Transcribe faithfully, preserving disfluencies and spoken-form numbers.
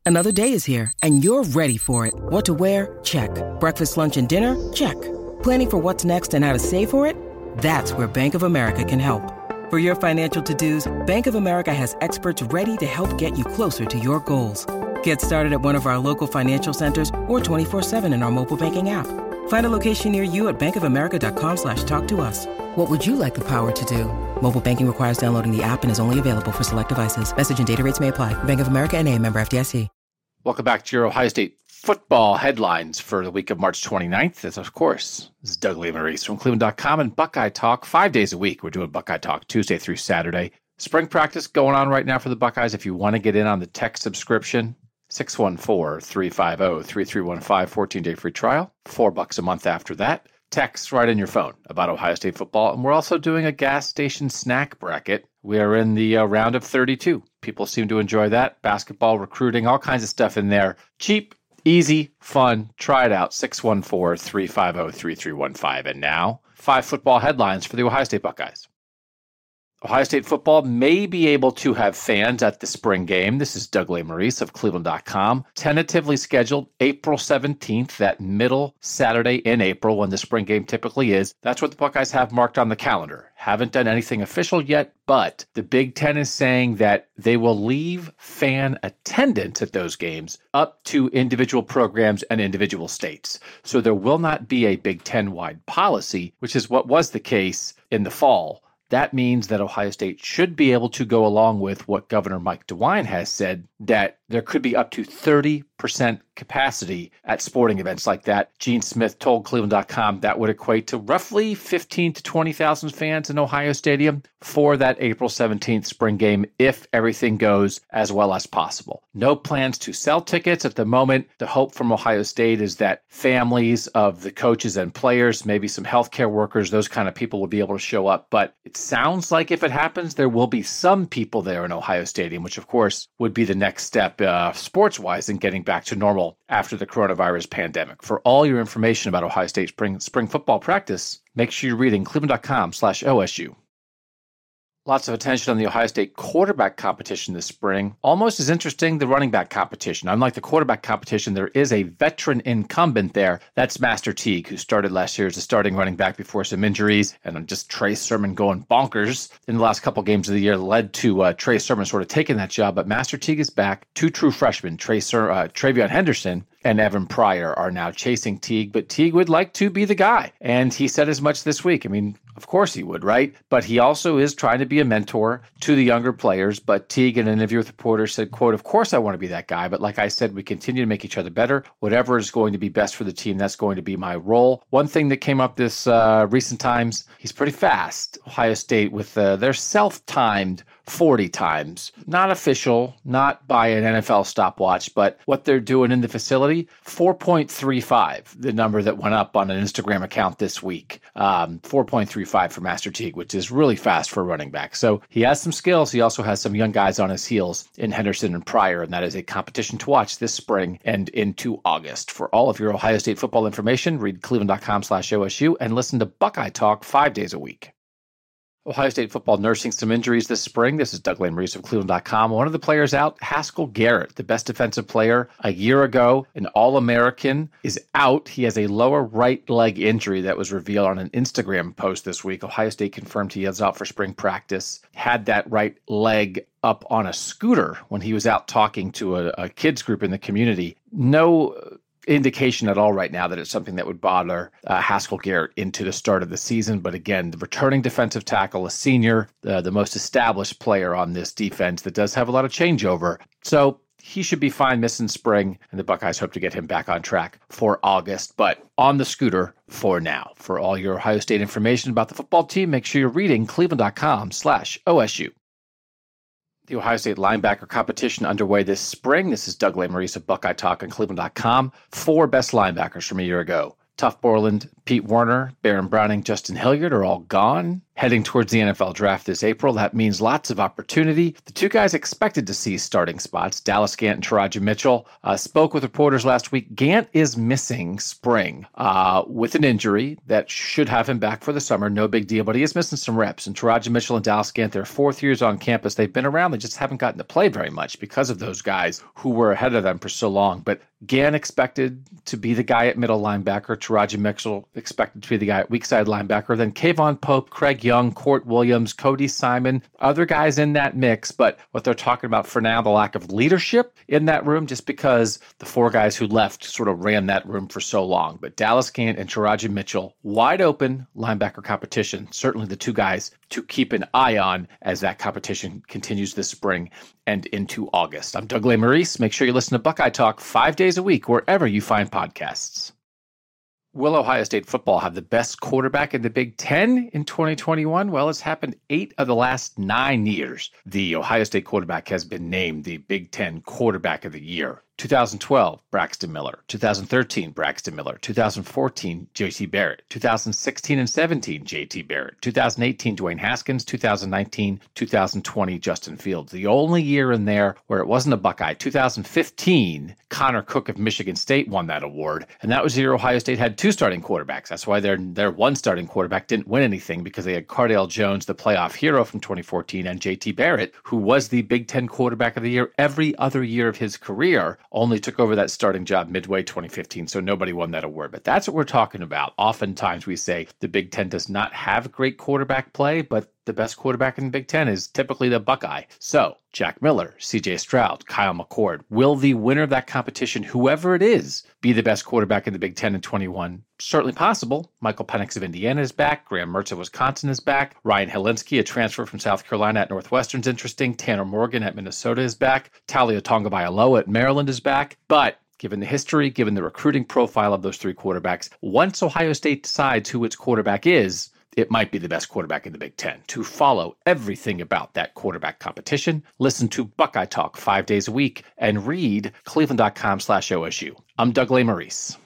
Another day is here, and you're ready for it. What to wear? Check. Breakfast, lunch, and dinner? Check. Planning for what's next and how to save for it? That's where Bank of America can help. For your financial to-dos, Bank of America has experts ready to help get you closer to your goals. Get started at one of our local financial centers or twenty-four seven in our mobile banking app. Find a location near you at bankofamerica.com slash talk to us. What would you like the power to do? Mobile banking requires downloading the app and is only available for select devices. Message and data rates may apply. Bank of America N A, member F D I C. Welcome back to your Ohio State football headlines for the week of March twenty-ninth. As of course, this is Doug Lesmerises from Cleveland dot com and Buckeye Talk. Five days a week, we're doing Buckeye Talk Tuesday through Saturday. Spring practice going on right now for the Buckeyes. If you want to get in on the tech subscription, six one four, three five zero, three three one five, fourteen-day free trial, four bucks a month after that. Text right in your phone about Ohio State football. And we're also doing a gas station snack bracket. We are in the uh, round of thirty-two. People seem to enjoy that. Basketball, recruiting, all kinds of stuff in there. Cheap, easy, fun. Try it out. six one four, three five zero, three three one five. And now, five football headlines for the Ohio State Buckeyes. Ohio State football may be able to have fans at the spring game. This is Doug Lesmerises of Cleveland dot com. Tentatively scheduled April seventeenth, that middle Saturday in April when the spring game typically is. That's what the Buckeyes have marked on the calendar. Haven't done anything official yet, but the Big Ten is saying that they will leave fan attendance at those games up to individual programs and individual states. So there will not be a Big Ten-wide policy, which is what was the case in the fall. That means that Ohio State should be able to go along with what Governor Mike DeWine has said, that there could be up to thirty percent capacity at sporting events like that. Gene Smith told Cleveland dot com that would equate to roughly fifteen to twenty thousand fans in Ohio Stadium for that April seventeenth spring game if everything goes as well as possible. No plans to sell tickets at the moment. The hope from Ohio State is that families of the coaches and players, maybe some healthcare workers, those kind of people will be able to show up. But it sounds like if it happens, there will be some people there in Ohio Stadium, which of course would be the next step uh, sports-wise in getting back to normal after the coronavirus pandemic. For all your information about Ohio State spring spring football practice, make sure you're reading Cleveland dot com slash O S U. Lots of attention on the Ohio State quarterback competition this spring. Almost as interesting, the running back competition. Unlike the quarterback competition, there is a veteran incumbent there. That's Master Teague, who started last year as a starting running back before some injuries, and just Trey Sermon going bonkers in the last couple games of the year led to uh, Trey Sermon sort of taking that job. But Master Teague is back. Two true freshmen, Trey Ser- uh, Travion Henderson and Evan Pryor, are now chasing Teague, but Teague would like to be the guy. And he said as much this week. I mean, of course he would, right? But he also is trying to be a mentor to the younger players. But Teague, in an interview with reporters, said, quote, "Of course I want to be that guy. But like I said, we continue to make each other better. Whatever is going to be best for the team, that's going to be my role." One thing that came up this uh, recent times, he's pretty fast. Ohio State with uh, their self-timed forty times. Not official, not by an N F L stopwatch, but what they're doing in the facility, four point three five, the number that went up on an Instagram account this week. Um, four point three five for Master Teague, which is really fast for a running back. So he has some skills. He also has some young guys on his heels in Henderson and Pryor, and that is a competition to watch this spring and into August. For all of your Ohio State football information, read Cleveland dot com slash O S U and listen to Buckeye Talk five days a week. Ohio State football nursing some injuries this spring. This is Doug Lesmerises of Cleveland dot com. One of the players out, Haskell Garrett, the best defensive player a year ago, an All-American, is out. He has a lower right leg injury that was revealed on an Instagram post this week. Ohio State confirmed he is out for spring practice. Had that right leg up on a scooter when he was out talking to a, a kids group in the community. No indication at all right now that it's something that would bother uh, Haskell Garrett into the start of the season. But again, the returning defensive tackle, a senior, uh, the most established player on this defense that does have a lot of changeover. So he should be fine missing spring, and the Buckeyes hope to get him back on track for August, but on the scooter for now. For all your Ohio State information about the football team, make sure you're reading Cleveland dot com slash O S U. The Ohio State linebacker competition underway this spring. This is Doug Lesmerises of Buckeye Talk on Cleveland dot com. Four best linebackers from a year ago. Tuf Borland, Pete Werner, Baron Browning, Justin Hilliard are all gone. Heading towards the N F L draft this April, that means lots of opportunity. The two guys expected to see starting spots, Dallas Gant and Teradja Mitchell, uh, spoke with reporters last week. Gant is missing spring uh, with an injury that should have him back for the summer. No big deal, but he is missing some reps. And Teradja Mitchell and Dallas Gant, their fourth years on campus, they've been around. They just haven't gotten to play very much because of those guys who were ahead of them for so long. But Gant expected to be the guy at middle linebacker. Teradja Mitchell expected to be the guy at weak side linebacker. Then Kayvon Pope, Craig Young, Court Williams, Cody Simon, other guys in that mix. But what they're talking about for now, the lack of leadership in that room, just because the four guys who left sort of ran that room for so long. But Dallas Gant and Teradja Mitchell, wide open linebacker competition. Certainly the two guys to keep an eye on as that competition continues this spring and into August. I'm Doug Lesmerises. Make sure you listen to Buckeye Talk five days a week, wherever you find podcasts. Will Ohio State football have the best quarterback in the Big Ten in twenty twenty-one? Well, it's happened eight of the last nine years. The Ohio State quarterback has been named the Big Ten Quarterback of the Year. two thousand twelve, Braxton Miller. two thousand thirteen, Braxton Miller. two thousand fourteen, J T Barrett. two thousand sixteen and seventeen, J T Barrett. two thousand eighteen, Dwayne Haskins. two thousand nineteen, two thousand twenty, Justin Fields. The only year in there where it wasn't a Buckeye, two thousand fifteen, Connor Cook of Michigan State won that award. And that was the year Ohio State had two starting quarterbacks. That's why their, their one starting quarterback didn't win anything, because they had Cardale Jones, the playoff hero from twenty fourteen, and J T Barrett, who was the Big Ten Quarterback of the Year every other year of his career, only took over that starting job midway twenty fifteen, so nobody won that award. But that's what we're talking about. Oftentimes we say the Big Ten does not have great quarterback play, but the best quarterback in the Big Ten is typically the Buckeye. So Jack Miller, C J Stroud, Kyle McCord, will the winner of that competition, whoever it is, be the best quarterback in the Big Ten in twenty-one? Certainly possible. Michael Penix of Indiana is back. Graham Mertz of Wisconsin is back. Ryan Helinski, a transfer from South Carolina at Northwestern, is interesting. Tanner Morgan at Minnesota is back. Talia Tonga-Bailoa at Maryland is back. But given the history, given the recruiting profile of those three quarterbacks, once Ohio State decides who its quarterback is, it might be the best quarterback in the Big Ten. To follow everything about that quarterback competition, listen to Buckeye Talk five days a week and read cleveland.com slash OSU. I'm Doug Lesmerises.